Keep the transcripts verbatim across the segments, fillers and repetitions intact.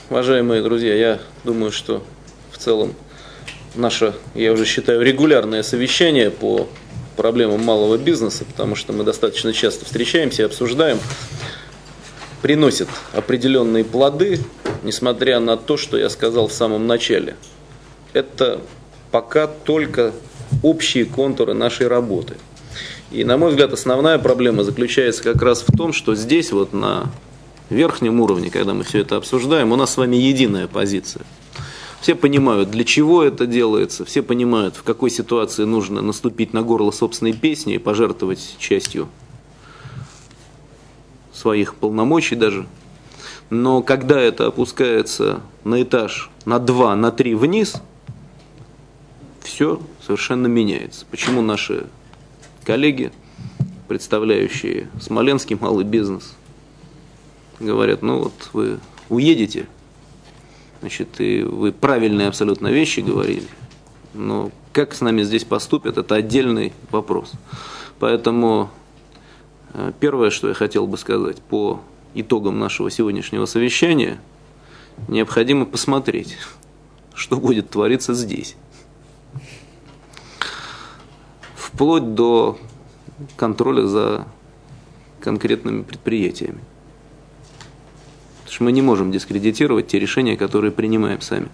Уважаемые друзья, я думаю, что в целом наше, я уже считаю, регулярное совещание по проблемам малого бизнеса, потому что мы достаточно часто встречаемся и обсуждаем, приносит определенные плоды, несмотря на то, что я сказал в самом начале. Это пока только общие контуры нашей работы. И, на мой взгляд, основная проблема заключается как раз в том, что здесь вот на верхнем уровне, когда мы все это обсуждаем, у нас с вами единая позиция. Все понимают, для чего это делается, все понимают, в какой ситуации нужно наступить на горло собственной песни и пожертвовать частью своих полномочий даже. Но когда это опускается на этаж, на два, на три вниз, все совершенно меняется. Почему наши коллеги, представляющие смоленский малый бизнес, говорят, ну вот вы уедете, значит, и вы правильные абсолютно вещи говорили, но как с нами здесь поступят, это отдельный вопрос. Поэтому первое, что я хотел бы сказать по итогам нашего сегодняшнего совещания, необходимо посмотреть, что будет твориться здесь. Вплоть до контроля за конкретными предприятиями. Потому что мы не можем дискредитировать те решения, которые принимаем сами.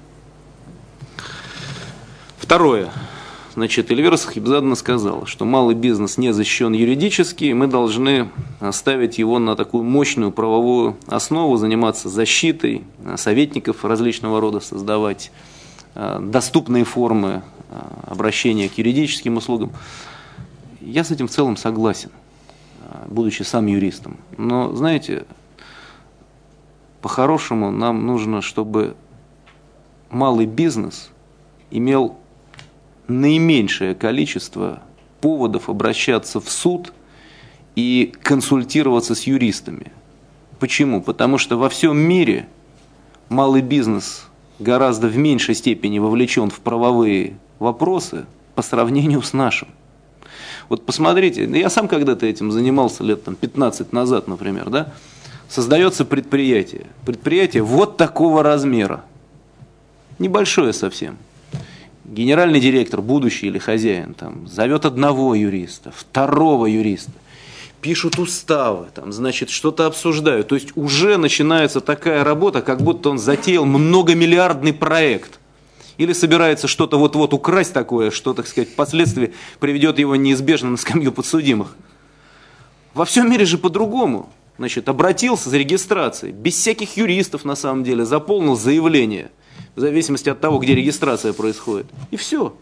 Второе. Значит, Эльвира Сахибзадовна сказала, что малый бизнес не защищен юридически, и мы должны ставить его на такую мощную правовую основу, заниматься защитой, советников различного рода создавать, доступные формы обращения к юридическим услугам. Я с этим в целом согласен, будучи сам юристом. Но, знаете, по-хорошему нам нужно, чтобы малый бизнес имел наименьшее количество поводов обращаться в суд и консультироваться с юристами. Почему? Потому что во всем мире малый бизнес гораздо в меньшей степени вовлечен в правовые вопросы по сравнению с нашим. Вот посмотрите, я сам когда-то этим занимался лет там, пятнадцать назад, например, да? Создается предприятие. Предприятие вот такого размера. Небольшое совсем. Генеральный директор, будущий или хозяин, там, зовет одного юриста, второго юриста. Пишут уставы, там, значит, что-то обсуждают. То есть уже начинается такая работа, как будто он затеял многомиллиардный проект. Или собирается что-то вот-вот украсть такое, что, так сказать, впоследствии приведет его неизбежно на скамью подсудимых. Во всем мире же по-другому. Значит, обратился за регистрацией, без всяких юристов на самом деле, заполнил заявление, в зависимости от того, где регистрация происходит. И все.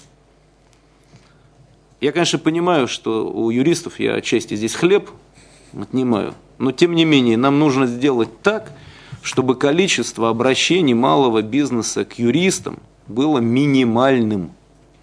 Я, конечно, понимаю, что у юристов я отчасти здесь хлеб отнимаю, но тем не менее нам нужно сделать так, чтобы количество обращений малого бизнеса к юристам было минимальным.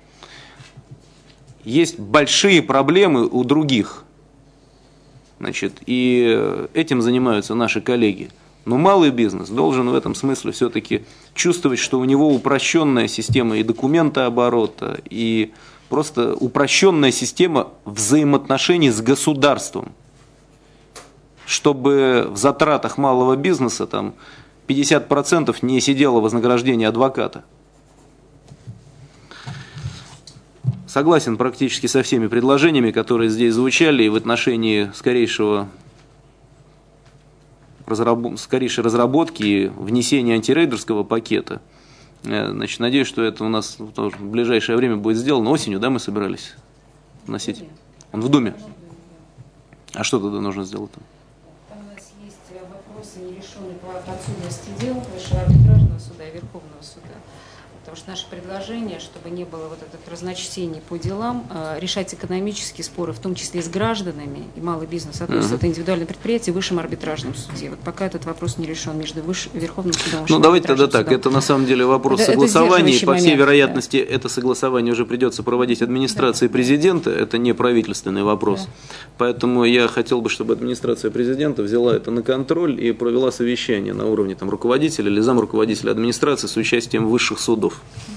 Есть большие проблемы у других, значит, и этим занимаются наши коллеги. Но малый бизнес должен в этом смысле все-таки чувствовать, что у него упрощенная система и документооборота, и просто упрощенная система взаимоотношений с государством. Чтобы в затратах малого бизнеса там, пятьдесят процентов не сидело вознаграждение адвоката. Согласен практически со всеми предложениями, которые здесь звучали, и в отношении скорейшего, разраб... скорейшей разработки и внесения антирейдерского пакета. Значит, надеюсь, что это у нас в ближайшее время будет сделано. Осенью, да, мы собирались вносить? Он в Думе. А что тогда нужно сделать там? Нерешенный по подсудности дел Высшего арбитражного суда и Верховного суда. Потому что наше предложение, чтобы не было вот этих разночтений по делам, э, решать экономические споры, в том числе и с гражданами, и малый бизнес относится, uh-huh. это индивидуальное предприятие, в Высшем арбитражном суде. Вот пока этот вопрос не решен между Выш... Верховным судом и Ну, давайте тогда так. Судом. Это на самом деле вопрос это, согласования, это и по всей момент, вероятности да. это согласование уже придется проводить администрации да. президента, это не правительственный вопрос. Да. Поэтому я хотел бы, чтобы администрация президента взяла это на контроль и провела совещание на уровне там, руководителя или замруководителя администрации с участием высших судов.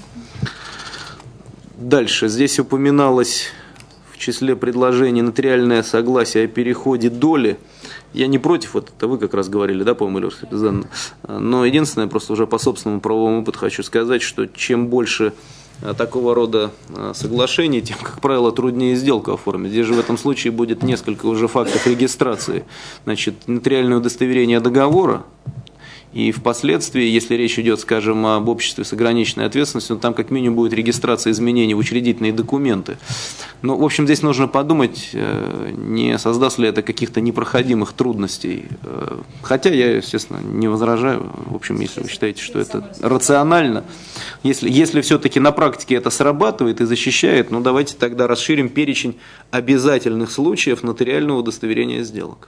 Дальше. Здесь упоминалось в числе предложений нотариальное согласие о переходе доли. Я не против, вот это вы как раз говорили, да, по-моему, Эльвира Хапизовна. Но единственное, просто уже по собственному правовому опыту хочу сказать, что чем больше такого рода соглашений, тем, как правило, труднее сделку оформить. Здесь же в этом случае будет несколько уже фактов регистрации. Значит, нотариальное удостоверение договора, и впоследствии, если речь идет, скажем, об обществе с ограниченной ответственностью, там как минимум будет регистрация изменений в учредительные документы. Но, в общем, здесь нужно подумать, не создаст ли это каких-то непроходимых трудностей. Хотя я, естественно, не возражаю, в общем, если вы считаете, что это рационально. Если, если все-таки на практике это срабатывает и защищает, ну давайте тогда расширим перечень обязательных случаев нотариального удостоверения сделок.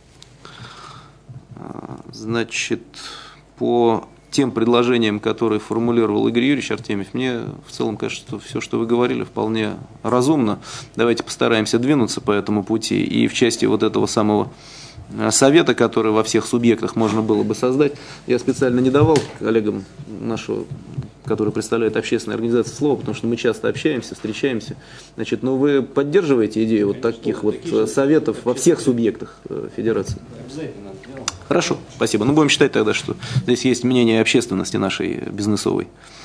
Значит, по тем предложениям, которые формулировал Игорь Юрьевич Артемьев, мне в целом кажется, что все, что вы говорили, вполне разумно. Давайте постараемся двинуться по этому пути. И в части вот этого самого совета, который во всех субъектах можно было бы создать, я специально не давал коллегам нашего, которые представляют общественные организации, слова, потому что мы часто общаемся, встречаемся. Значит, но вы поддерживаете идею вот таких вот советов во всех субъектах федерации? Обязательно. Хорошо, спасибо. Ну, будем считать тогда, что здесь есть мнение общественности нашей бизнесовой.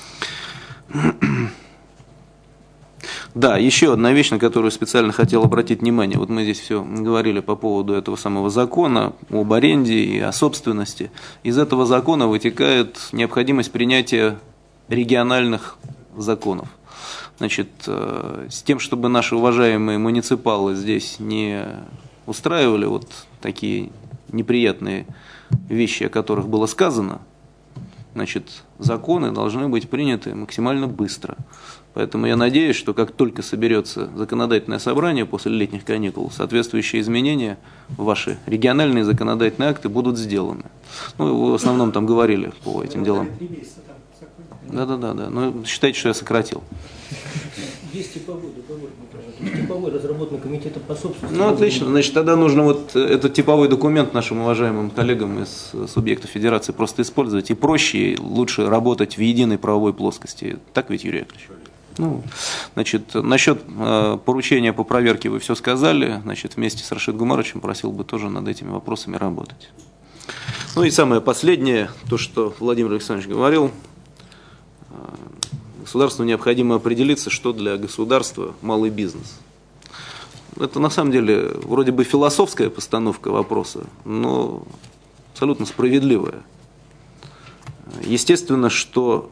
Да, еще одна вещь, на которую специально хотел обратить внимание. Вот мы здесь все говорили по поводу этого самого закона об аренде и о собственности. Из этого закона вытекает необходимость принятия региональных законов. Значит, с тем, чтобы наши уважаемые муниципалы здесь не устраивали вот такие неприятные вещи, о которых было сказано, значит, законы должны быть приняты максимально быстро. Поэтому я надеюсь, что как только соберется законодательное собрание после летних каникул, соответствующие изменения в ваши региональные законодательные акты будут сделаны. Ну, вы в основном там говорили по этим делам. Да-да-да, да. Ну, считайте, что я сократил. Есть типовой договор, типовой разработан комитетом по собственности. Ну, отлично. Значит, тогда нужно вот этот типовой документ нашим уважаемым коллегам из субъектов федерации просто использовать. И проще, и лучше работать в единой правовой плоскости. Так ведь, Юрий Яковлевич? Ну, значит, насчет э, поручения по проверке вы все сказали. Значит, вместе с Рашидом Гумаровичем просил бы тоже над этими вопросами работать. Ну и самое последнее, то, что Владимир Александрович говорил. Государству необходимо определиться, что для государства малый бизнес. Это на самом деле вроде бы философская постановка вопроса, но абсолютно справедливая. Естественно, что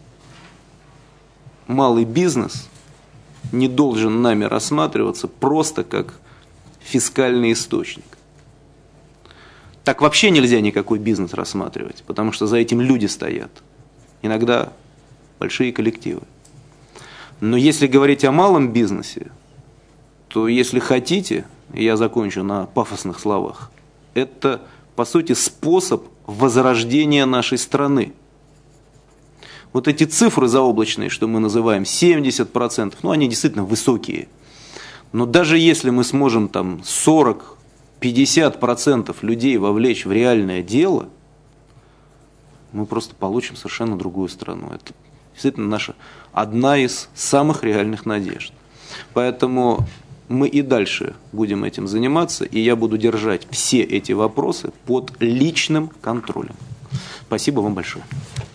малый бизнес не должен нами рассматриваться просто как фискальный источник. Так вообще нельзя никакой бизнес рассматривать, потому что за этим люди стоят. Иногда большие коллективы. Но если говорить о малом бизнесе, то если хотите, и я закончу на пафосных словах, это, по сути, способ возрождения нашей страны. Вот эти цифры заоблачные, что мы называем, семьдесят процентов, ну они действительно высокие. Но даже если мы сможем там сорок-пятьдесят процентов людей вовлечь в реальное дело, мы просто получим совершенно другую страну. Это действительно наша одна из самых реальных надежд. Поэтому мы и дальше будем этим заниматься, и я буду держать все эти вопросы под личным контролем. Спасибо вам большое.